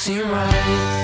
seem right.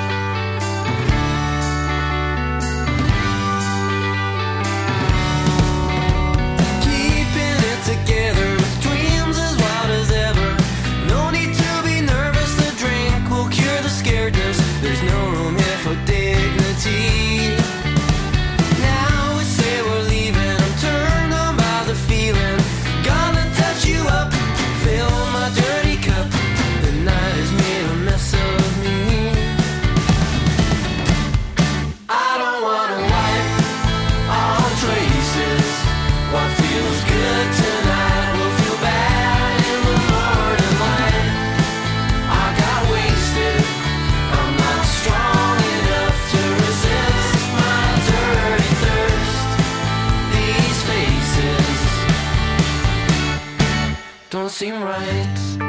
Don't seem right.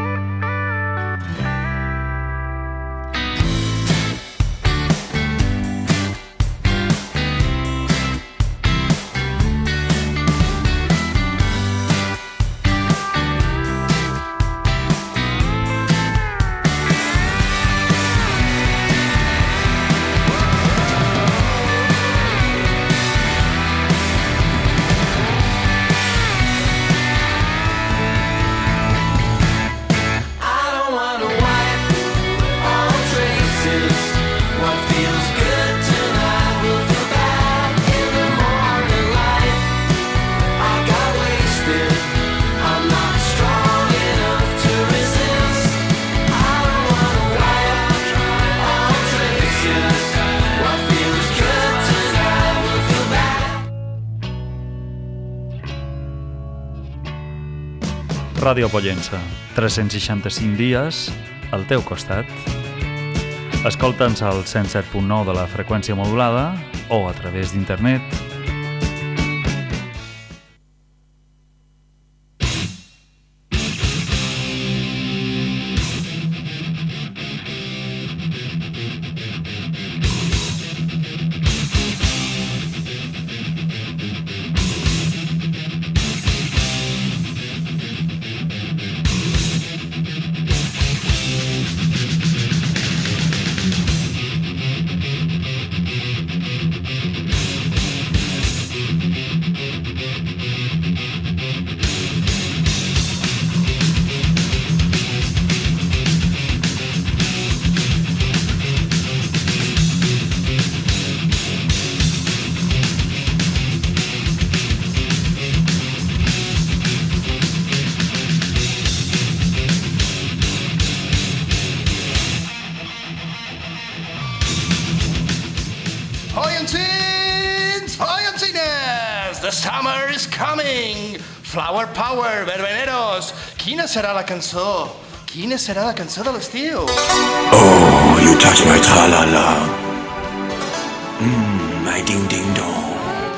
Ràdio Pollença, 365 dies al teu costat. Escolta'ns al 107.9 de la freqüència modulada o a través d'internet. Flower Power, verbeneros. Quina serà la cançó? Quina serà la cançó de l'estiu? Oh, you touch my tra-la-la. My ding-ding-dong.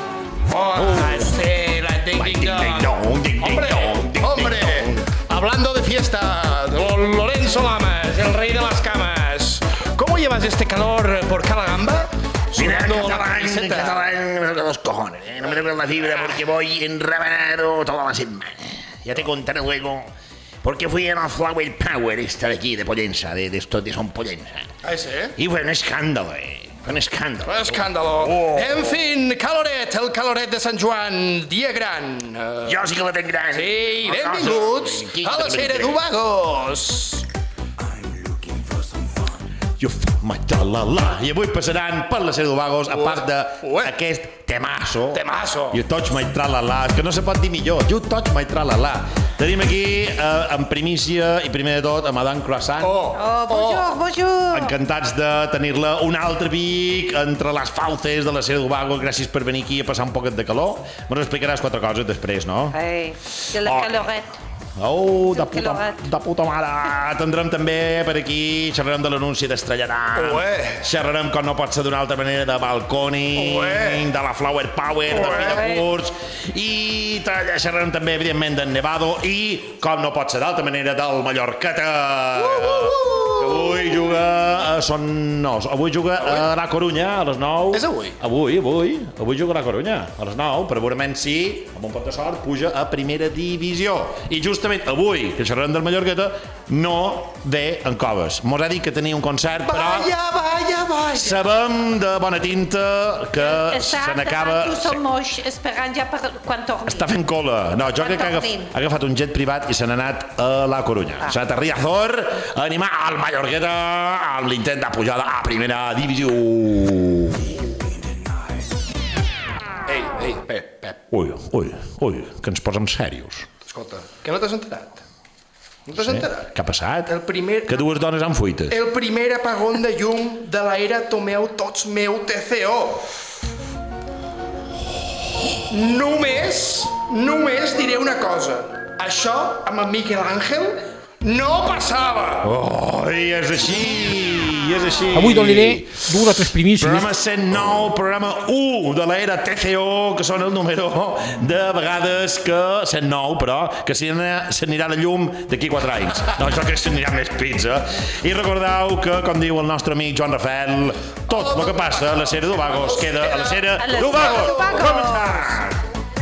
Sí, la ding-ding-dong. Hombre, hablando de fiesta, Lorenzo Lamas, el rey de las camas. ¿Cómo llevas este calor por Calagamba? Mira, catalán, los cojones, no me toques la fibra porque voy enrabanado toda la semana. Ya te contaré luego porque fui a la Flower Power esta de aquí, de Pollença, de estos de Son Pollença. ¿Ah, sí? Y fue un escándalo, fue un escándalo. Un escàndalo. Oh. En fin, caloret, el caloret de Sant Joan, dia gran. Jo sí que la tenc gran. Sí, benvinguts a la Sera d'Ubagos. You fuck my tra-la-la. I avui passaran per la Sera d'Ubagos, a part d'aquest temasso. Temasso. You touch my tra-la-la. És que no se pot dir millor. You touch my tra-la-la. Tenim aquí, en primícia i primer de tot, a Madame Croissant. Bonjour. Encantats de tenir-la un altre Vic entre les fauces de la Sera d'Ubagos. Gràcies per venir aquí a passar un poquet de calor. Me'n explicaràs 4 coses després, no? De la caloret. Oh, de puta mare. Tindrem també per aquí, xerrarem de l'anunci d'Estrellarà. Xerrarem, com no pot ser d'una altra manera, de Balconi, de la Flower Power, de Pinacurs, i xerrarem també, evidentment, d'en Nevado i, com no pot ser d'altra manera, del Mallorqueta. Que avui juga avui juga a la Corunya a les 9. És avui? Avui juga a la Corunya a les 9, però segurament sí, amb un pot de sort, puja a primera divisió. I justament justament avui, que xerrem del Mallorqueta, no ve en coves. Mos ha dit que tenia un concert, però Vaya. sabem de bona tinta que se n'acaba... Som moix, esperant ja per quan torni. Està fent cola. No, jo crec que ha agafat un jet privat i se n'ha anat a La Corunya. S'ha anat a Riazor a animar al Mallorqueta amb l'intent de pujada a primera divisió. Ei, Pep. Ui, que ens posem serios. Escolta, que no t'has enterat? No t'has enterat? Què ha passat? Que Que dues dones han fuites. El primer apagón de llum de l'era Tomeu Tots Meu TCO. Només diré una cosa. Això, amb el Miquel Àngel, no passava. Oi, és així. Avui donaré 2 o 3 primícies. Programa 109, programa 1 de l'era TCO, que són el número de vegades que 109, però que s'anirà de llum d'aquí 4 anys. No, jo crec que s'anirà més pizza. I recordeu que, com diu el nostre amic Joan Rafael, tot el que passa a la sèrie d'Ovagos queda a la sèrie d'Ovagos. Començar!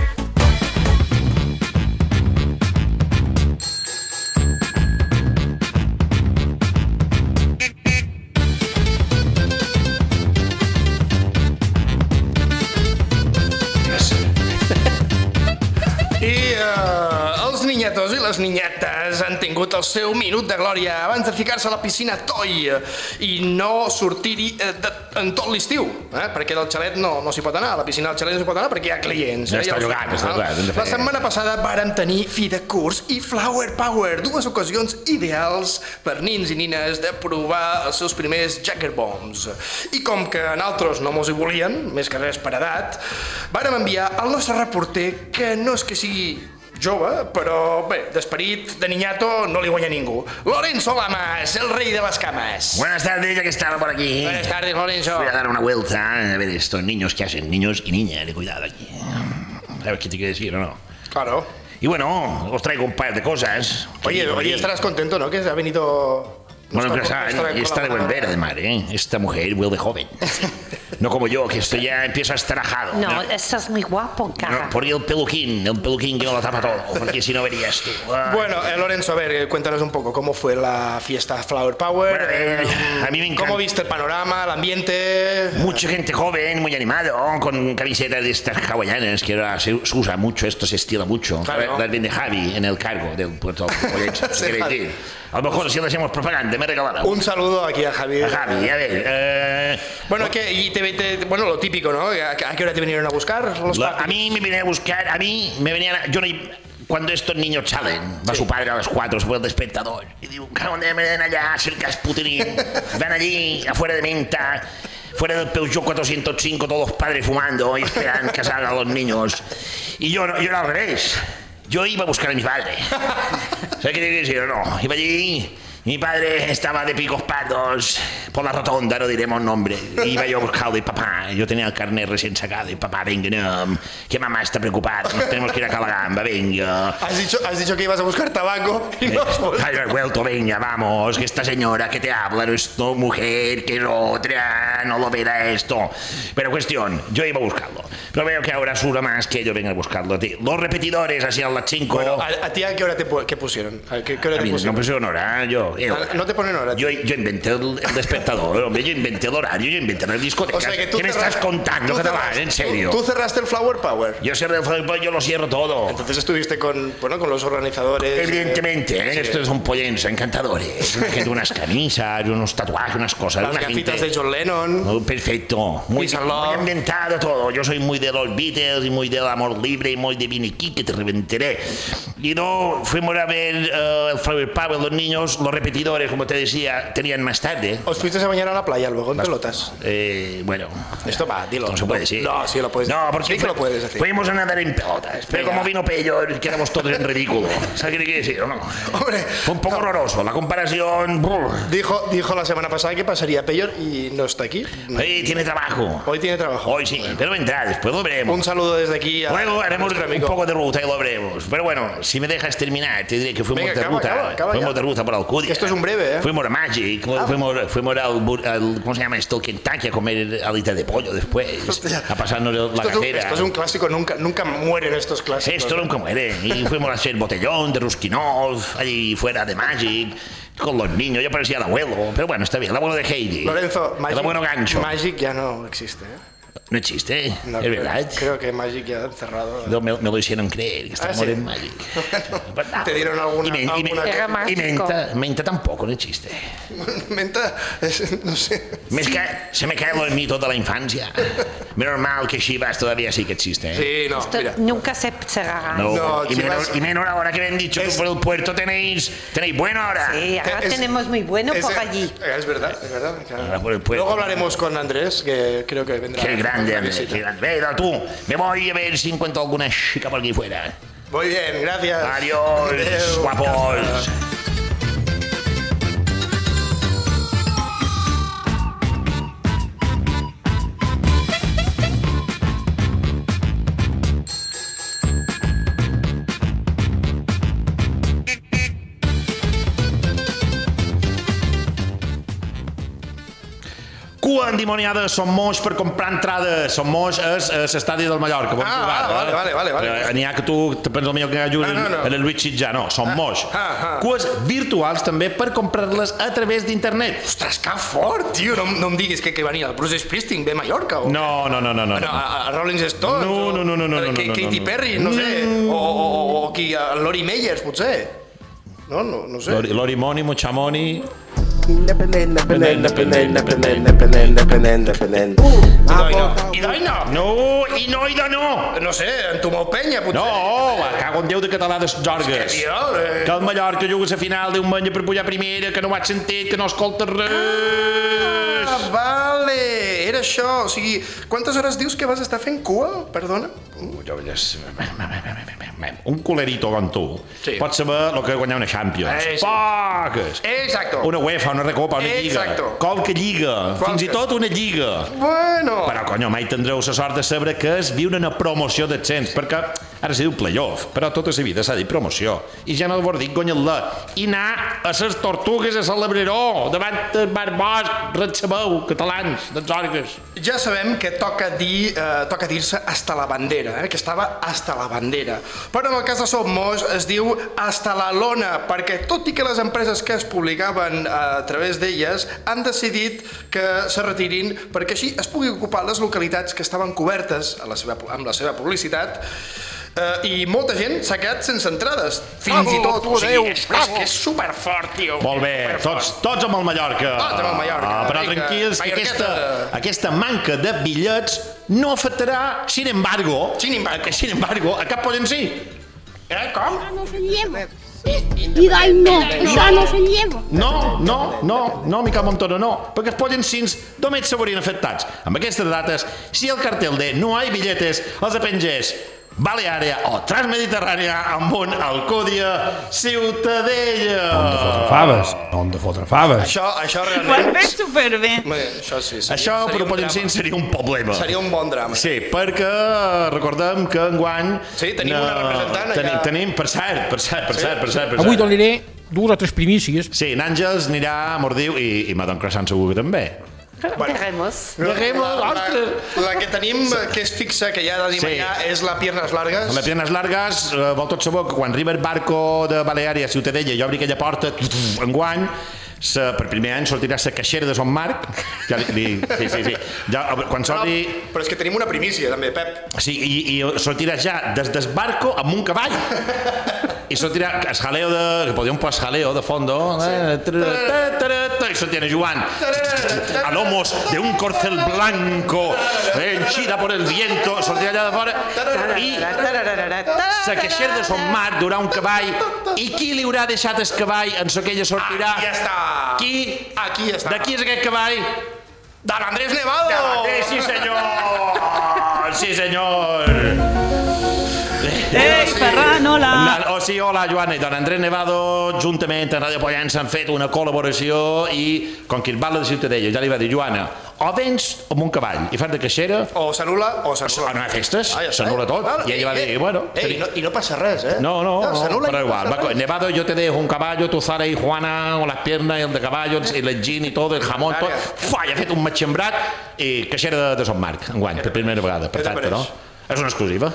Els ninyetos i les ninyetes han tingut el seu minut de glòria abans de ficar-se a la piscina Toi i no sortir-hi en tot l'estiu, perquè del xalet no s'hi pot anar, a la piscina del xalet no s'hi pot anar perquè hi ha clients. Ja està llogat, La setmana passada vàrem tenir fi de curs i Flower Power, 2 ocasions ideals per nins i nines de provar els seus primers Jagger Bombs. I com que nosaltres no mos hi volien, més que res per edat, vàrem enviar al nostre reporter, que no és que sigui jove, però bé, d'esperit de niñato no li guanya ningú. Lorenzo Lamas, el rey de las camas. Buenas tardes, ya que estaba por aquí. Buenas tardes, Lorenzo. Voy a dar una vuelta a ver estos niños que hacen, niños y niñas, de cuidado aquí. ¿Sabes qué te quiero decir o no? Claro. Y bueno, os traigo un par de cosas. Oye, estarás contento, ¿no? Que ha venido... Bueno, y está de buen ver, además, ¿eh? Esta mujer vuelve joven. No como yo, que esto ya empiezo a estar ajado. No, estás muy guapo, cara. No, por el peluquín que me lo tapa todo, porque si no verías tú. Bueno, Lorenzo, a ver, cuéntanos un poco cómo fue la fiesta Flower Power. Bueno, a mí me encanta. ¿Cómo viste el panorama, el ambiente? Mucha gente joven, muy animado, con camisetas de estas hawaianas, que ahora se usa mucho, esto se estila mucho. Claro. Las vende Javi en el cargo del puerto de Pollensa. Sí, Javi. A lo mejor si le hacemos propaganda, me regalará. Un saludo aquí a Javi. A Javi, a ver. Bueno, bueno, lo típico, ¿no? ¿A qué hora te vinieron a buscar los papis? A mí me venían a buscar, cuando estos niños salen, va su padre a las 4, se pone el despertador y digo, ¿dónde me ven allá cerca de Sputnik? Van allí, afuera de Menta, fuera del Peugeot 405, todos los padres fumando y esperan que salgan los niños. Y yo era al revés. Yo iba a buscar a mi padre. ¿Sabes qué tiene que decir o no? Iba allí, mi padre estaba de picos pardos por la rotonda, no diremos nombre. Iba yo a buscarlo y papá, yo tenía el carnet recién sacado y papá, venga, no, que mamá está preocupada, nos tenemos que ir a Calagamba, venga. Has dicho que ibas a buscar tabaco y no has vuelto. Has vuelto, venga, vamos, que esta señora que te habla no es tu mujer, que es otra, no lo verá esto. Pero cuestión, yo iba a buscarlo. Pero veo que ahora sura más que yo venga a buscarlo. Los repetidores así a las 5. Bueno, ¿a ti a qué hora qué pusieron? ¿A qué hora te pusieron? No pusieron hora, yo. No te ponen hora. Yo inventé el despertador, hombre, yo inventé el horario, yo inventé las discotecas. O sea que ¿Qué me estás contando, catalán? En serio. ¿Tú cerraste el Flower Power? Yo cerré el Flower Power, yo lo cierro todo. Entonces estuviste con los organizadores. Evidentemente, sí. Estos son pollensa, encantadores. Unas camisas, unos tatuajes, unas cosas. Las gafitas de John Lennon. Oh, perfecto. Muy inventado todo. Yo soy muy de los Beatles y muy del amor libre y muy de Viniqui, que te reventaré. Y no fuimos a ver el Flower Power, los niños, los repetidores, como te decía, tenían más tarde. ¿Os fuiste a bañar a la playa luego en pelotas? Bueno. Esto va, dilo. No se puede decir. No, sí lo puedes decir. No, porque sí que lo puedes decir. Fuimos a nadar en pelotas, pero como vino Peyor, quedamos todos en ridículo. ¿Sabes qué quiere decir o no? Hombre. Fue un poco horroroso, la comparación. Dijo la semana pasada que pasaría Peyor y no está aquí. Hoy tiene trabajo. Hoy tiene trabajo. Hoy sí, pero vendrá, después lo veremos. Un saludo desde aquí a Luego haremos nuestro un amigo. poco de ruta y lo veremos. Pero bueno, si me dejas terminar, te diré que fuimos Venga, de acaba, ruta. acaba fuimos ya. de ruta por Alcudia. Que esto es un breve, ¿eh? Fuimos a Magic, fuimos al ¿cómo se llama esto? Kentucky a comer alitas de pollo después. Hostia. A pasarnos la cartera. Esto es un clásico, nunca mueren estos clásicos. Esto nunca muere. Y fuimos a hacer botellón de Ruskinov, allí fuera de Magic, con los niños. Yo parecía el abuelo, pero bueno, está bien. El abuelo de Heidi. Lorenzo, el abuelo gancho. Magic ya no existe, ¿eh? No existe, No, es verdad. Creo que Magic ya ha cerrado. No, me lo hicieron creer, que estamos ¿sí? en Magic. ¿Te dieron alguna- Era mágico. Menta tampoco no existe. Menta, no sé. Se me caen los mitos de la infancia. Menos mal que Chivas todavía sí que existe. Sí, no, Esto mira. nunca se cerrará. No, y, Chivas- menos ahora que me han dicho que por el puerto tenéis buena hora. Sí, ahora Es- tenemos muy bueno es- por allí. Es verdad, es verdad. claro. Ahora por el puerto. Luego hablaremos con Andrés, que creo que vendrá. Qué grande, a Andrés, visita. qué grande. Venga, tú, me voy a ver si encuentro alguna chica por aquí fuera. Muy bien, gracias. Adiós, Adeu. guapos. Cua endimoniada, som moix per comprar entrades. Som moix és l'estadi del Mallorca. Vale. N'hi ha que tu te penses millor que juguen No. en el Luis Sitjà. No, som moix. ah. Cues virtuals també per comprar-les a través d'internet. Ostres, que fort, tio. No em diguis que venia el Bruce Springsteen ve a Mallorca. O... No. A Rolling Stones. No. Katy Perry, no sé. O qui, Lori Meyers, potser. No sé. Lori Moni, Muchamoni... Independent. I Daina? No, i Noida no! No sé, en Tomau Penya, potser. No, cago en Déu de català de Jorgues. Tio, Que el Mallorca juga a la final diumenge per pujar a primera, que no ho has sentit, que no escoltes res. Vale, era això. O sigui, quantes hores dius que vas estar fent cua? Perdona? Un culerito com tu pot saber el que és guanyar una Champions. Sí. Poques. Exacto. Una UEFA, una Recopa, una Lliga. Exacto. Qualque Lliga. Fins i tot una Lliga. Bueno. Però, conyo, mai tindreu la sort de saber que és viure una promoció d'ascens, perquè ara se diu playoff, però tota la vida s'ha dit promoció. I ja no vol dir guanyar-la. I anar a les Tortugues a celebrar-ho, davant del Barbós, Ratsabeu, catalans, dels Orgues. Ja sabem que toca dir-se hasta la bandera, que estava hasta la bandera. Però en el cas de Somos es diu hasta la lona, perquè tot i que les empreses que es publicaven a través d'elles han decidit que se retirin perquè així es pugui ocupar les localitats que estaven cobertes amb la seva publicitat. I molta gent s'ha quedat sense entrades. Fins i tot, o sigui, és que és superfort, tio. Molt bé, tots amb el Mallorca. Tots amb el Mallorca. Però Vinga, tranquils, que Mallorqueta. aquesta manca de bitllets no afectarà, sin embargo, a cap Pollensí. Com? No se lleva. I dai no, ja no se lleva. No, Miquel Montoro, no, perquè els Pollensins només se veurien afectats. Amb aquestes dates, si el cartel de no hay billetes els apengés Baleària o Transmediterrània amb un Alcúdia Ciutadella. On de fotre faves. Això Ho has realment... fet superbé. Bé, això sí. Això per a Pollensins seria un problema. Seria un bon drama. Sí, perquè recordem que enguany... Sí, tenim una representant allà. Tenim, per cert. Avui donaré 2 o 3 primícies. Sí, n'Àngels anirà a Mordiu i Madame Croissant segur que també. Veremos. La que tenim, que és fixa, que ja tenim Sí. allà, és la Piernas Largas. A les piernes largues, vol tot saber que quan arriba el barco de Baleària a Ciutadella i obri aquella porta, enguany, per primer any sortirà la caixera de Son Marc. Sí. Ja, quan sorti... Però és que tenim una primícia, també, Pep. Sí, i sortirà ja des del barco amb un cavall. I sortirà el jaleo de... que podríem posar jaleo de fondo. I sortirà Joan. A lomos de un corcel blanco, henchida por el viento, sortirà allà de fora. I la caixera de Son Marc durà un cavall. I qui li haurà deixat el cavall en so que ella sortirà? Aquí està. Aquí està. De qui és aquest cavall? De l'Andrés Nevado! Sí, senyor! Sí, senyor! Ei, Ferran, hola! Oh, Pues sí, hola, Joana i don Andrés Nevado, juntament amb Ràdio Pollença han fet una col·laboració i, com qui parla de Ciutadella, ja li va dir, Joana, o vens amb un cavall i fas de caixera, O s'anul·la o s'anul·la. no hi ha festes, s'anul·la tot. I ella va dir, bueno... I no passa res, eh? No, s'anul·la i pero no igual. passa res. Nevado, yo te dejo un caballo, tú sales ahí, Juana, con las piernas, el de caballo, el gin i tot, el jamón, tot. Fa, ja ha fet un matxembrat i caixera de Son Marc, enguany, per primera vegada. Perfecte, no? És una exclusiva.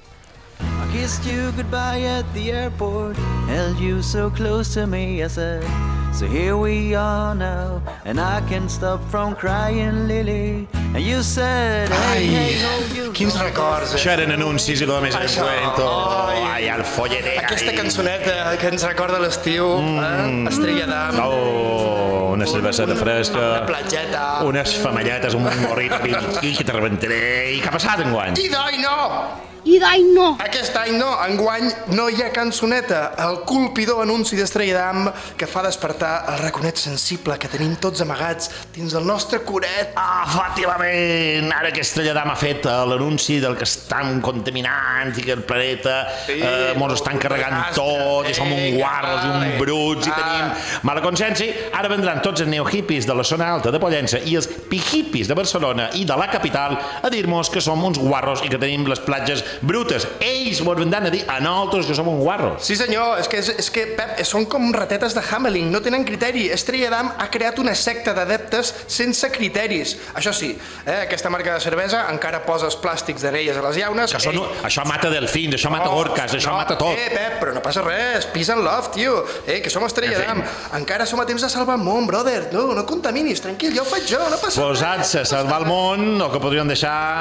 I kissed you goodbye at the airport, held you so close to me, I said, so here we are now, and I can't stop from crying, Lily. And you said, hey, hey, hold you. Quins records, Això eren anuncis i tot més en cuento. Ai, el folleter. Aquesta cançoneta que ens recorda l'estiu, Estrella d'Am, Una cerveseta fresca, una platgeta... unes femalletes, un gorrito i que te rebentaré. I què ha passat enguany? I d'oi no! I d'any no. Aquest any no, enguany no hi ha cançoneta. El colpidor anunci d'Estrella d'Am que fa despertar el raconet sensible que tenim tots amagats dins el nostre coret. Efectivament, ara que Estrella d'Am ha fet l'anunci del que estan contaminant i que el planeta mos estan carregant tot i som un guarros i un bruts i tenim mala consciència, ara vendran tots els neohippies de la zona alta de Pollença i els pihippies de Barcelona i de la capital a dir-nos que som uns guarros i que tenim les platges brutes. Ells mos vendran a dir a nosaltres que som un guarros. Sí senyor, és que Pep, són com ratetes de Hamelin, no tenen criteri. Estrella d'Am ha creat una secta d'adeptes sense criteris. Això sí, aquesta marca de cervesa encara posa els plàstics d'anelles a les llaunes. Això mata delfins, això mata orcas, això mata tot. Pep, però no passa res, peace and love, tio. Que som Estrella d'Am. Encara som a temps de salvar el món, brother. No contaminis, tranquil, ja ho faig jo, no passa res. Posats a salvar el món, el que podríem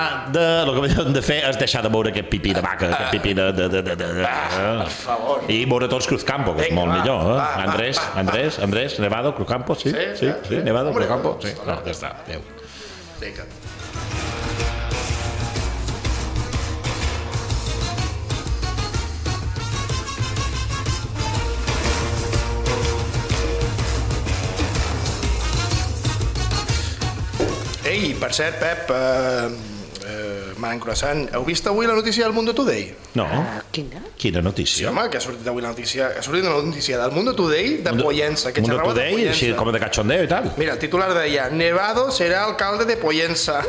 de fer és deixar de veure aquest pipí de vaca, aquest pipí de... Per favor. I veure tots Cruzcampo, que és molt millor, eh? Andrés, Nevado, Cruzcampo, sí, Nevado, Cruzcampo, sí. No, ja està, adéu. Vinga. Ei, per cert, Pep, Man Croissant, heu vist avui la notícia del Mundo Today? No. Quina? Quina notícia? Sí, home, que ha sortit avui la notícia, del Mundo Today de Pollença. Que Mundo xerrava de Today, Pollença. així com de cachondeo i tal. Mira, el titular deia, Nevado serà alcalde de Pollença.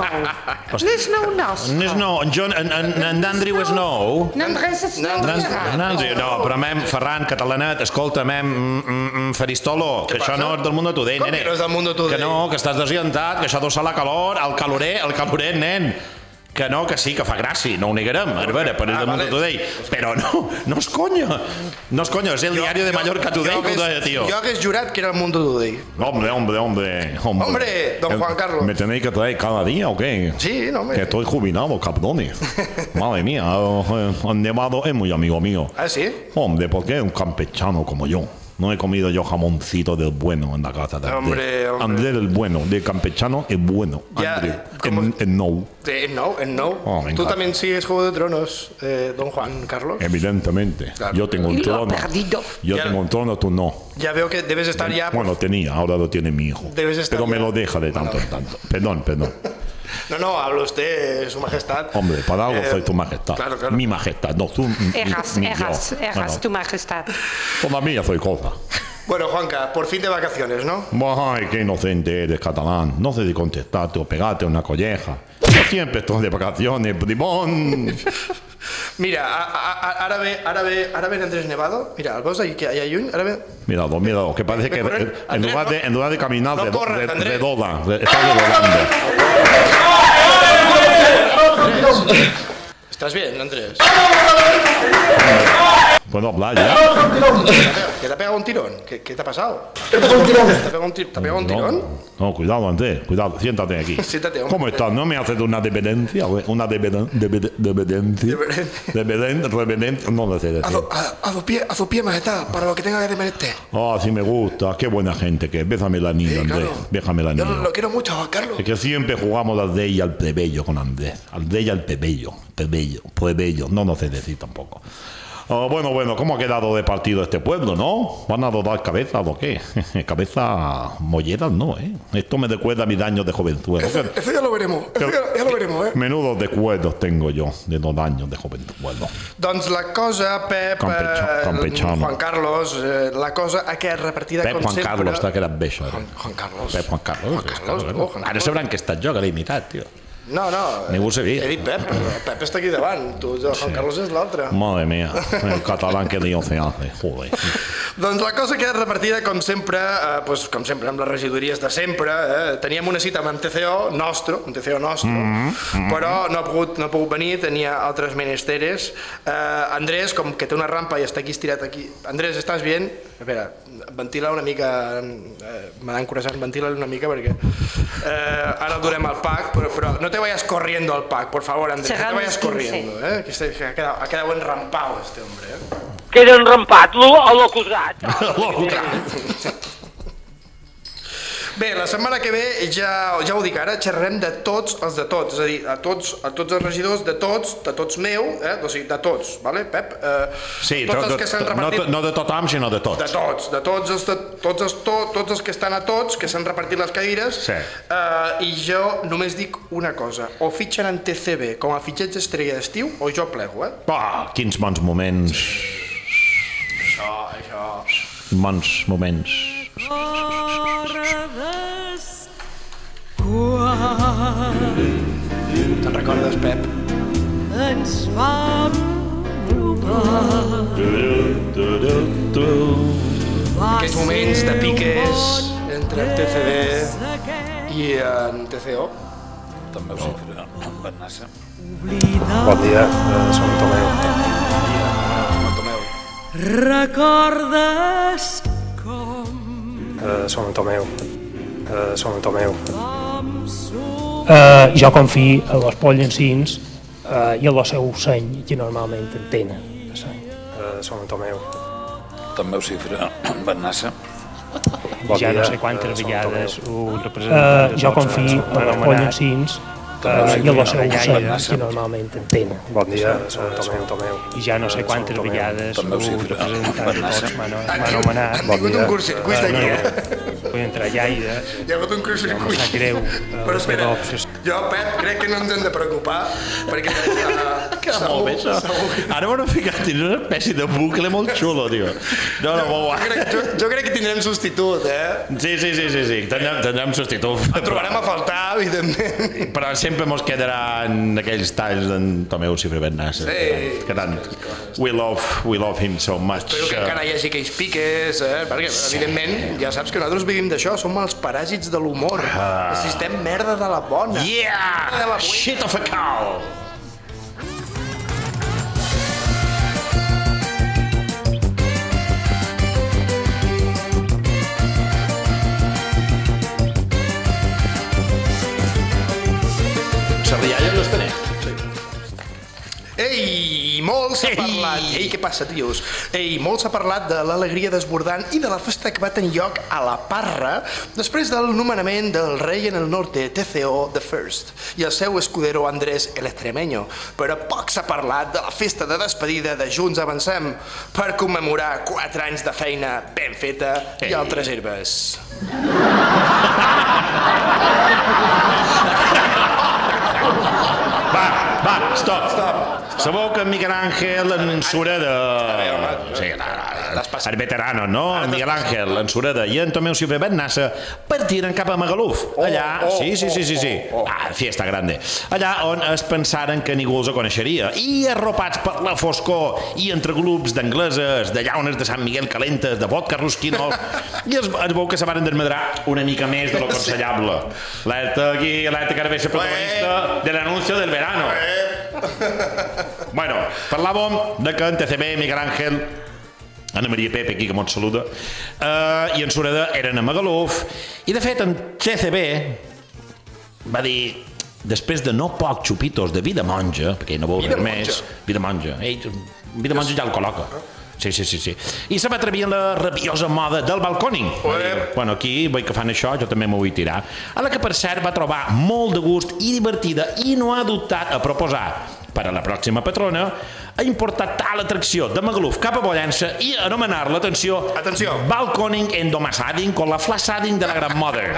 En Andrew Snow. N'Andrés No, però Ferran, catalanet, escolta, Faristolo, que això no és del Mundo Today, Com nene. que no és del Mundo Today? Que no, que estàs desorientat, que això deu ser la calor, el caloret, nen. Que no, que sí, que fa gràcia, no ho negarem, a veure, per el del Mundo Today. Però no és conya. No és conya, és el diario de Mallorca Today que ho deia, tio. Jo hagués jurat que era el Mundo Today. Hombre. Hombre, don Juan Carlos. ¿Me tenéis que traer cada día o qué? Sí, no, Que estoy jubilado, cabrones. Madre mía, Nevado es muy amigo mío. ¿Ah, sí? Hombre, porque es un campechano como yo. No he comido yo jamoncito del bueno en la casa de Hombre. Andrés el bueno, de campechano es bueno. Ya, Andrés, ¿cómo? en no. No. Oh, me ¿Tú encanta. también sigues Juego de Tronos, don Juan Carlos? Evidentemente. Claro. Yo tengo un Y lo ha trono. perdido. Yo Ya. tengo un trono, tú no. Ya veo que debes estar ya... Bueno, tenía, ahora lo tiene mi hijo. Debes estar Pero me ya. lo deja de tanto en tanto. Perdón. No, habla usted, su majestad. Hombre, para algo soy tu majestad. Claro. Mi majestad, no tú. Eras tu majestad. Todavía soy cosa. Bueno, Juanca, por fin de vacaciones, ¿no? Ay, qué inocente eres, catalán. No sé si contestarte o pegarte una colleja. Yo siempre estoy de vacaciones, bribón. Mira, ara ve Andrés Nevado. Mira, el veus allà lluny? Ara ve... Míralo, que parece que en lugar de caminar No corres, Andrés. redola. Está redolando. ¿Estás bien, Andrés? ¿Puedo hablar ya? ¿Que te ha pegado un tirón? ¿Qué te ha pasado? ¿Te pegó un tirón? ¿Te ha pegado un tirón? No, cuidado, Andrés, cuidado, siéntate aquí. Siéntate, hombre. ¿Cómo estás? ¿No me haces una dependencia? Una dependencia. No lo sé decir. A su pie, majestad, para lo que tenga que menester. Ah, sí me gusta, qué buena gente que es. Bésame el anillo, Andrés, claro. bésame el Yo anillo. lo quiero mucho, Juan Carlos. Es que siempre jugamos al de y al plebeyo con Andrés. Al de y al plebeyo. Plebeyo. No sé decir tampoco. Bueno, ¿cómo ha quedado de partido este pueblo, no? ¿Van a rodar cabezas o qué? Cabeza molleras, no, ¿eh? Esto me recuerda a mis años de jovenzuelo. Eso ya lo veremos, ya lo veremos, ¿eh? Menudos recuerdos tengo yo de los años de jovenzuelo. Doncs la cosa, Pep, Juan Carlos, la cosa ha quedat repartida Pep com Juan sempre... Carlos, t'ha quedat bé, això. Juan Carlos. Pep Juan Carlos. Ara sabran que he estat jo, que l'he imitat, tio. No, ningú ho sabia. He dit Pep, però Pep està aquí davant, Juan Carlos és l'altre. Madre mía, el catalán que lío se hace, joder. Doncs la cosa queda repartida com sempre, amb les regidories de sempre. Teníem una cita amb TCO nostre, però no ha pogut venir, tenia altres menesteres. Andrés, com que té una rampa i està aquí estirat aquí. Andrés, ¿estás bien? Espera, ventila una mica, m'ha encoratjat, ventila una mica perquè ara el durem al PAC, però no te vayas corriendo al PAC, por favor, Andrés, no te vayas corriendo, que ha quedado enrampado este hombre, Queda enrampat, a l'ocusat. Bé, la setmana que ve, ja ho dic ara, xerrarem de tots els de tots, és a dir, a tots els regidors de tots meu, o sigui, de tots, vale, Pep? Sí, no de tothom, sinó de tots. De tots els que estan a tots, que s'han repartit les cadires, i jo només dic una cosa, o fitxen en TCB com a fitxatge estrella d'estiu, o jo plego, Quins bons moments. Això. Bons moments. Te'n recordes, Pep? Ens vam provar aquells moments de piques entre el TCB i en TCO. També ho sé, en Bernassa. Bon dia, som Tomeu. Bon dia, som Tomeu. Recordes com som Tomeu. Som Tomeu. Jo confio en els pollencins i en el seu seny, que normalment en tenen. Som Tomeu. També ho cifra en Bernassa. Ja no sé quantes vegades un representant jo confio en els pollencins i en el seu seny, que normalment en tenen. Bon dia, som Tomeu. I ja no sé quantes vegades un representant de tots m'ha anomenat. Han tingut un curset-cuit aquí. Vull entrar gaire. Hi ha hagut un curset-cuit. Em sap greu. Però espera, jo, Pep, crec que no ens hem de preocupar, perquè... Queda molt bé, això. Ara m'ho he ficat dins una espècie de bucle molt xulo, tio. Jo crec que tindrem substitut, Sí, tindrem substitut. El trobarem a faltar, evidentment. Però sempre mos quedaran aquells talls d'en Tomeu Cifre Bernassa. Sí. Que tant, we love him so much. Espero que encara hi hagi aquells piques, perquè, evidentment, ja saps que nosaltres vivim d'això, som els paràsits de l'humor. Necessitem merda de la bona. Yeah! Shit of a cow! Sarrialla no està net. Ei, molt s'ha parlat. Ei, què passa, tios? Ei, molt s'ha parlat de l'alegria desbordant i de la festa que va tenir lloc a la Parra després del nomenament del rei en el norte, TCO the First, i el seu escudero Andrés el Extremeño. Però poc s'ha parlat de la festa de despedida de Junts Avancem per commemorar 4 anys de feina ben feta i altres herbes. Va, stop. Sabeu que en Miguel Ángel en Sureda... Sí, el veterano, no? En Miguel Ángel, en Sureda i en Tomeu Cifre Bernassa partiren cap a Magaluf. Allà, sí. Fiesta grande. Allà on es pensaren que ningú els coneixeria. I arropats per la foscor i entre grups d'angleses, de llaunes de Sant Miguel calentes, de vodka rusquinol, i es veu que se van desmadrar una mica més de lo aconsellable. Alerta aquí, alerta que ara ve ser protagonista de l'anuncio del verano. Bueno, parlàvem de que en TCB, Miguel Ángel, Ana Maria Pepe, aquí que mos saluda, i en Sureda eren a Magaluf, i de fet en TCB va dir, després de no poc xupitos de vida monja, perquè ell no vol res més, vida monja ja el col·loca. Sí. I se va atrevir en la rabiosa moda del balcòning. Bueno, aquí veig que fan això, jo també m'ho vull tirar. A la que, per cert, va trobar molt de gust i divertida i no ha dubtat a proposar per a la pròxima patrona ha importat tal atracció de Magaluf cap a Pollença i anomenar-la, atenció, balconing endomassading con la flassading de la Gran Mother.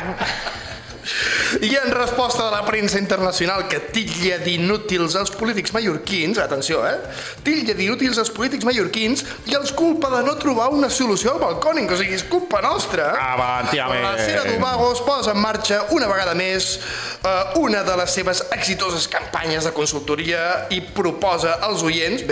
I en resposta de la premsa internacional que titlla d'inútils els polítics mallorquins, atenció, titlla d'inútils els polítics mallorquins i els culpa de no trobar una solució al balcòning, o sigui, és culpa nostra. La Cera d'Ubago es posa en marxa una vegada més una de les seves exitoses campanyes de consultoria i proposa als oients,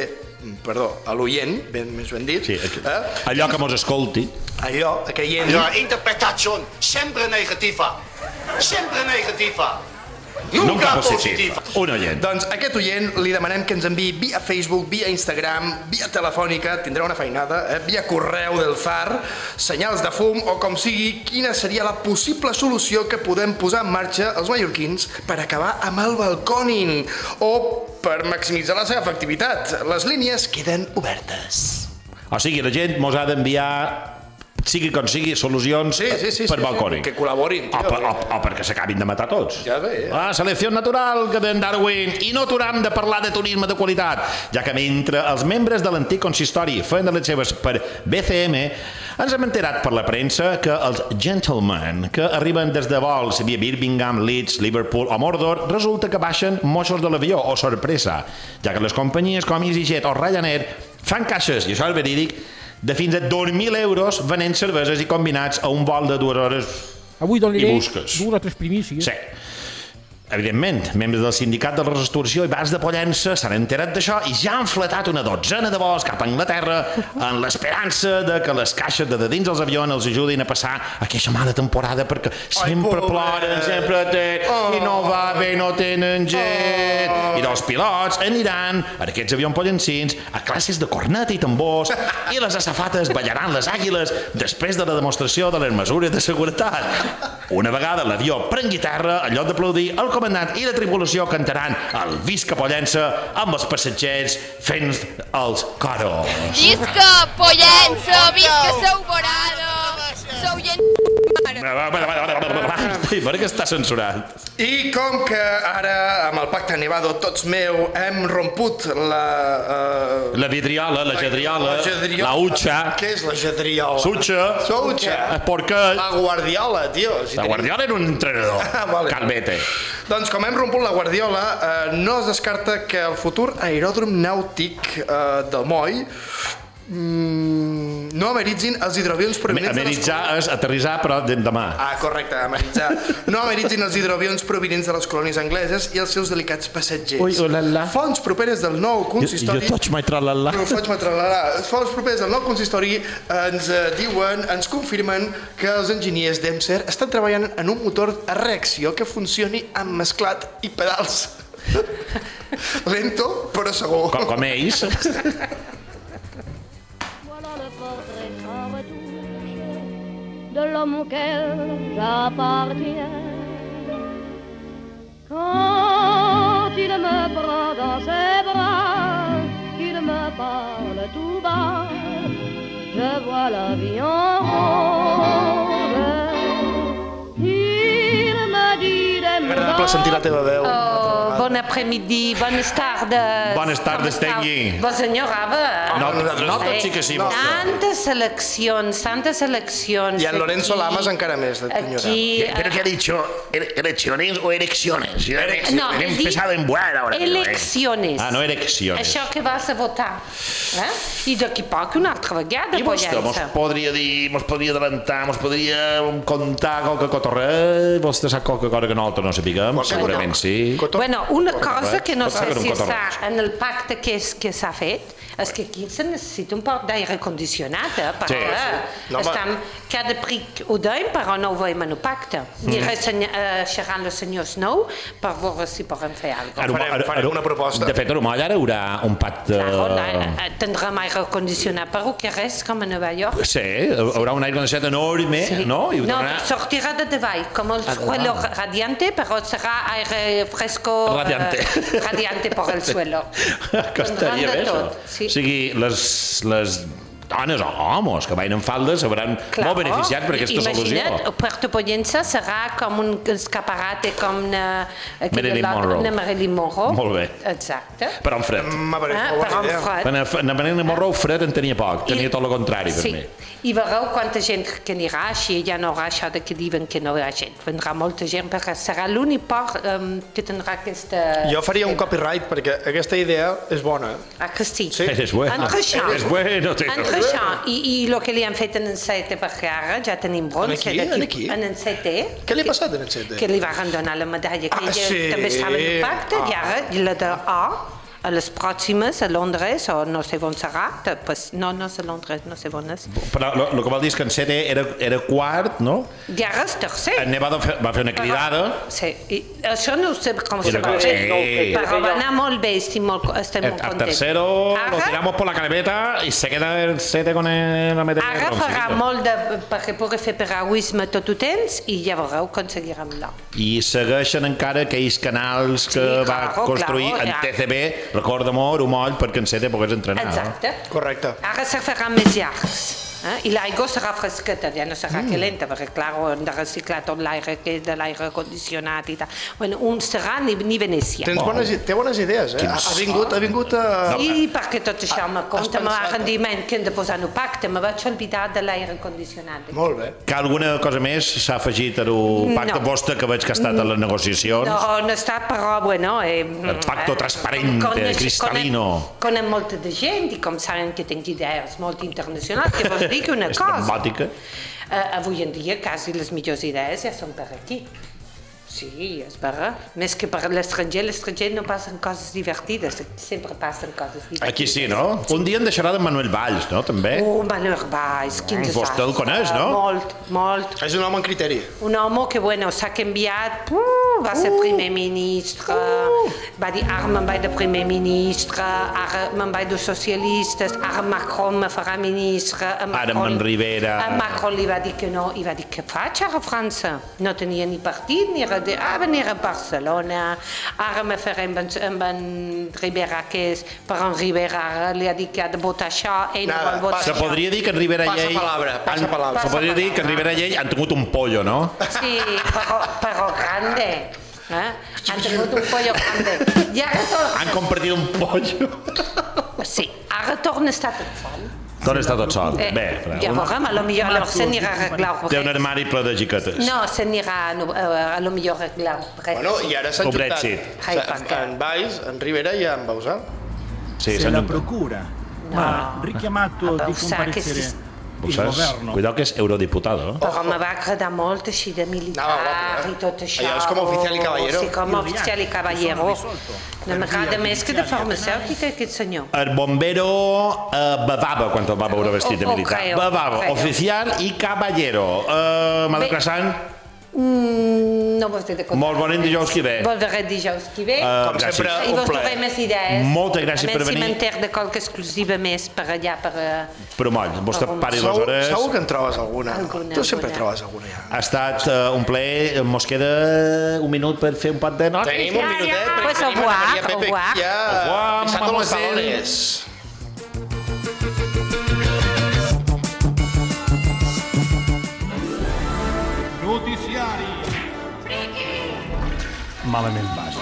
a l'oient, més ben dit, allò que mos escolti, allò que oient... La interpretació sempre negativa. Sempre negativa. Nunca positiva. Un oient. Doncs a aquest oient li demanem que ens enviï via Facebook, via Instagram, via telefònica, tindrà una feinada, via correu del ZAR, senyals de fum o com sigui, quina seria la possible solució que podem posar en marxa els mallorquins per acabar amb el balcòning o per maximitzar la seva efectivitat. Les línies queden obertes. O sigui, la gent mos ha d'enviar sigui com sigui, solucions per balcòning. Que col·laborin. O perquè s'acabin de matar tots. Ja ve. La selecció natural que den Darwin. I no aturam de parlar de turisme de qualitat, ja que mentre els membres de l'antic consistori feien de les seves per BCM, ens hem enterat per la premsa que els gentlemen que arriben des de vols via Birmingham, Leeds, Liverpool o Mordor resulta que baixen moixos de l'avió o sorpresa, ja que les companyies com EasyJet o Ryanair fan caixes, i això és verídic, de fins a 2.000 euros venent cerveses i combinats a un vol de 2 hores avui donaré i busques. 2 o 3 primícies. Sí. Evidentment, membres del sindicat de la restauració i bars de Pollença s'han enterat d'això i ja han fletat una 12 de vols cap a Anglaterra en l'esperança de que les caixes de dins dels avions els ajudin a passar aquesta mala temporada perquè sempre ploren, sempre i no va bé, no tenen jet. I dels pilots aniran en aquests avions pollencins a classes de cornet i tambors i les asafates ballaran les àguiles després de la demostració de les mesures de seguretat. Una vegada l'avió prengui terra, en lloc d'aplaudir, el comandant i la tripulació cantaran el Visca Pollença amb els passatgers fent els coros. Visca Pollença, visca Seu Morado, sou gent... Per què està censurat? I com que ara, amb el pacte Nevado tots meu, hem romput la vidriola, la gedriola, la utxa. Què és la gedriola? Sutxa. Perquè... La guardiola, tio. La guardiola era un entrenador. Calvete. Doncs com hem romput la guardiola, no es descarta que el futur aeròdrom nàutic del Moll no ameritzin els hidroavions provinents de les colònies. Ameritzar és aterrissar, però demà. Correcte, ameritzar. No ameritzin els hidroavions provinents de les colònies angleses i els seus delicats passatgers. Ui, olala. Fonts properes del nou consistori... Jo faig mai tralala. Fonts properes del nou consistori ens diuen, ens confirmen que els enginyers d'EMSER estan treballant en un motor a reacció que funcioni amb mesclat i pedals. Lento, però segur. Com ells. De l'homme auquel j'appartiens. Quand il me prend dans ses bras, qu'il me parle tout bas, je vois la vie en rose. Il me dit des mots Agradable sentir la teva veu. Bon après-midi, bones tardes. Bones tardes, Tengui. Vos enyorava. No, tot sí que sí. Tantes eleccions. I en Lorenzo Lamas encara més. Aquí... ¿Pero qué ha dicho? ¿Elecciones o elecciones? No, he empezado en buena ahora. Elecciones. No elecciones. Això que vas a votar. I d'aquí poc una altra vegada. I vostè mos podria dir, mos podria adelantar, mos podria contar qualque cotorret? Vostè sap qualque cosa que nosaltres no sapiguem? Segurament sí. Bueno, una cosa que no sé si està en el pacte que s'ha fet és que aquí se necessita un poc d'aire condicionat, perquè estem cada pric ho deim, però no ho veiem en el pacte. Diré xerrant el senyor Snow per veure si podem fer alguna cosa. Farem una proposta. De fet, a Romall ara hi haurà un pacte... Tindrem aire condicionat, però que res, com a Nova York. Sí, hi haurà un aire condicionat enorme, no? No, sortirà de davall, com el suelo radiante, però serà aire fresco... Radiante por el suelo. Que estaria bé, això. O sigui, les dones o homes que vagin en falda se veuran molt beneficiats per aquesta solució. Imagina't, Puerto Pollença serà com un escaparate com Marilyn Monroe. Molt bé. Exacte. Però en fred. Però en fred. Marilyn Monroe fred en tenia poc, tenia tot el contrari per mi. I veureu quanta gent que anirà, així ja no haurà això que diuen que no hi ha gent. Vendrà molta gent perquè serà l'únic port que tindrà aquesta... Jo faria un copyright perquè aquesta idea és bona. Ah, que sí? Sí. És bueno. Entre això i el que li han fet en el CET, perquè ara ja tenim bronze d'aquí. En el CET. Què li ha passat en el CET? Que li van donar la medalla, que ella també estava en el pacte, i ara la d'A, a les pròximes, a Londres, o no sé on serà, no és a Londres, no sé on és. Però el que vol dir és que en CET era quart, no? I ara és tercer. En Nevada va fer una cridada. Sí, això no sé com se va fer, però va anar molt bé, estem molt contents. El tercero lo tiramos por la calveta y se queda el CET con la medalla de bronze. Ara farà molt perquè pugui fer piragüisme tot el temps i ja veureu, aconseguirem l'or. I segueixen encara aquells canals que va construir en TCB, recorda-m'ho, un moll perquè en CET pogués entrenar. Exacte. Correcte. Ara se faran més llargs. I l'aigua serà fresqueta, ja no serà calenta, perquè clar, hem de reciclar tot l'aire que és de l'aire condicionat i tal. Bueno, un serà ni Venècia. Té bones idees, eh? Ha vingut a... Sí, perquè tot això me compta, me va rendiment que hem de posar en un pacte, me vaig oblidar de l'aire condicionat. Molt bé. Que alguna cosa més s'ha afegit al pacte vostre que veig que ha estat a les negociacions? No, no ha estat, però bueno... El pacto transparente, cristalino. Conec molta de gent i com saben que tinc idees molt internacionals, que vols dir que una cosa. Avui en dia quasi les millors idees ja són per aquí. Sí, és vera. Més que per l'estranger no passen coses divertides, sempre passen coses divertides. Aquí sí, no? Un dia en deixarà de Manuel Valls, no? També. Manuel Valls, quin desastre. Vostè el coneix, no? Molt. És un home amb criteri. Un home que, bueno, s'ha canviat, va ser primer ministre, va dir, ara me'n vaig de primer ministre, ara me'n vaig de socialistes, ara Macron me farà ministre. Ara amb Rivera. Macron li va dir que no, i va dir, què faig ara a França? No tenia ni partit, ni res. Venir a Barcelona, ara me faré amb en Rivera, que és per en Rivera, li ha dit que ha de votar això, ell no vol votar això. Se podria dir que en Rivera i ell... Passa palabra. Se podria dir que en Rivera i ell han tingut un pollo, no? Sí, però grande. Han tingut un pollo grande. I ara han compartit un pollo. Sí, ara torna a estar tot sol. Torna a estar tot sol. Bé, ja veurem, potser s'anirà a arreglar res. Té un armari ple de xiquetes. No, s'anirà potser a arreglar res. Bueno, i ara s'han juntat en Valls, en Rivera i en Bausà. Se la procura ha richiamato di comparecere il governo. Cuidado que és eurodiputado. Però me va agradar molt així de militar i tot això. Allò és com oficial i caballero. Sí, com oficial i caballero. No m'agrada més que de farmacèutica, aquest senyor. El bombero bavava quan el va veure vestit de militar. Bavava, oficial i caballero. Malacrassant? No vos he de contar. Molt bon dijous que ve. Volveré dijous que ve. Com sempre, I vos donaré més idees. Moltes gràcies per venir. A més, si m'enter de qualque exclusiva més per allà, per... Però moll, vostè pari les hores. Segur que en trobes alguna. Tu sempre trobes alguna, ja. Ha estat un plaer. Mos queda un minut per fer un pot de notes. Tenim un minutet, perquè tenim a Maria Pepe ja pisando los talones. Noticiari. Malament vas.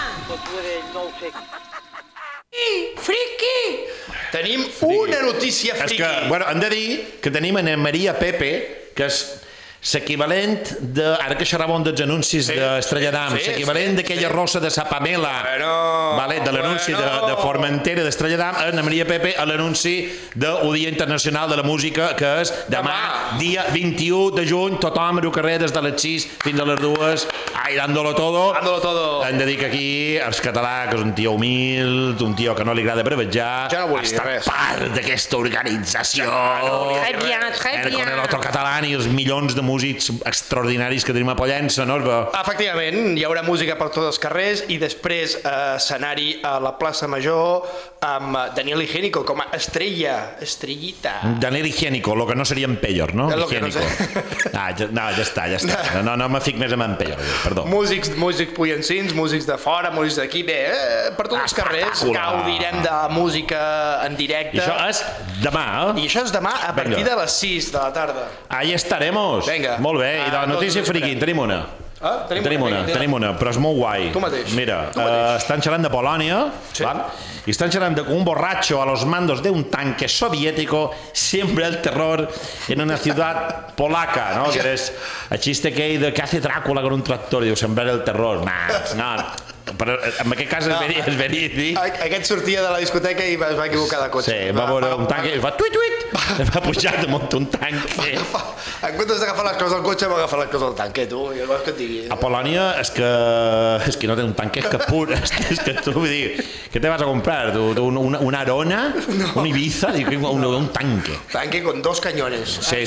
Friki! Tenim una notícia friki. És que, bueno, hem de dir que tenim en Maria Pepe, que és l'equivalent de, ara que xerràvem dels anuncis d'Estrella d'Am, l'equivalent d'aquella rossa de sa Pamela, de l'anunci de Formentera d'Estrella d'Am, en Maria Pepe a l'anunci del Dia Internacional de la Música, que és demà, dia 21 de juny, tothom al carrer des de les 6 fins a les 2, dándolo todo. Hem de dir que aquí, el català, que és un tio humil, un tio que no li agrada brevejar, ha estat part d'aquesta organització, con el otro català i els milions de músics músics extraordinaris que tenim a Pollença, no? Efectivament, hi haurà música per tots els carrers i després escenari a la plaça Major amb Daniel Higiénico com a estrellita. Daniel Higiénico, lo que no seria en Peyor, no? Higiénico. No, ja està. No me fic més en Peyor, perdó. Músics pollencins, músics de fora, músics d'aquí, bé, per tots els carrers gaudirem de música en directe. I això és demà, eh? I això és demà a partir de les 6 de la tarda. Ahí estaremos. Vinga. Molt bé, i de la notícia friki en tenim una. Tenim una, però és molt guai. Tu mateix. Mira, estan xerrant de Polònia, i estan xerrant de que un borracho a los mandos de un tanque soviético siembra el terror en una ciudad polaca, ¿no? Que eres el chiste aquell de que hace Drácula con un tractor i diu sembrar el terror. No, però en aquest cas és verídic. Aquest sortia de la discoteca i es va equivocar de cotxe. Sí, va veure un tanque i va tuit, va pujar damunt un tanque. En comptes d'agafar les coses del cotxe, va agafar les coses del tanque, tu. A Polònia és que no té un tanque, és que pur, és que tu, vull dir, què te vas a comprar? Una Arona? Un Ibiza? Un tanque. Tanque con 2 cañones. Sí.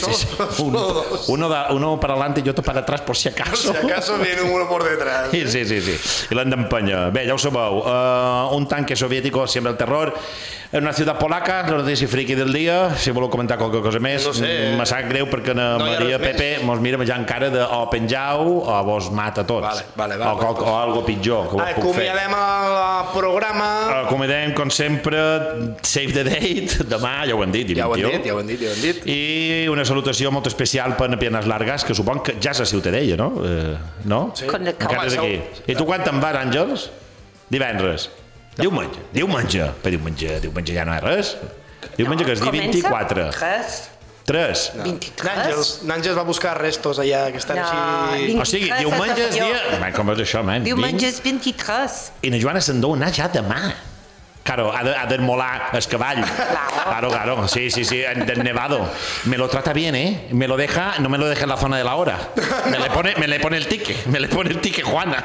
Uno para adelante y otro para atrás por si acaso. Por si acaso viene uno por detrás. Sí. I l'han d'empènyer. Bé, ja ho sabeu, un tanque soviético siembra el terror en una ciutat polaca, la notícia friki del dia. Si voleu comentar qualque cosa més, me sap greu perquè Maria Pepe mos mira menjant cara de o penjau o vos mata tots. O algo pitjor que ho puc fer. Acomiadem el programa. Acomiadem, com sempre, Save the Date, demà, ja ho hem dit, ja ho hem dit. I una salutació molt especial per Piernas Largas, que supon que ja és a Ciutadella, no? No? Sí. Encara és aquí. I tu quan te'n vas, Àngels? Divendres. Diumenge. Per diumenge ja no és res. Diumenge que és dia 24. 3. N'Àngels va buscar restos allà que estan així... O sigui, diumenge és dia... Com és això, man? Diumenge és 23. I na Joana se'n deu anar ja demà. Claro, ha d'enmolar el cavall. Claro. Sí, del nevado. Me lo trata bien, ¿eh? No me lo deja en la zona de la hora. Me le pone el ticket, Juana.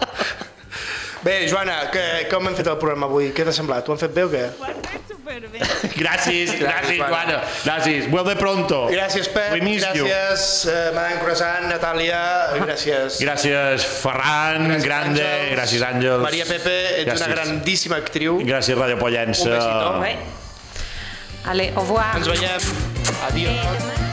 Bé, Joana, com hem fet el programa avui? Què t'ha semblat? T'ho han fet bé o què? Ho has fet superbé. Gràcies, Joana. Gràcies. Vuelve pronto. Gràcies, Pep. Gràcies, Madame Croissant, Natàlia. Gràcies, Ferran, Grande. Gràcies, Àngels. Maria Pepe, ets una grandíssima actriu. Gràcies, Ràdio Pollença. Un besito. Allez, au revoir. Ens veiem. Adiós.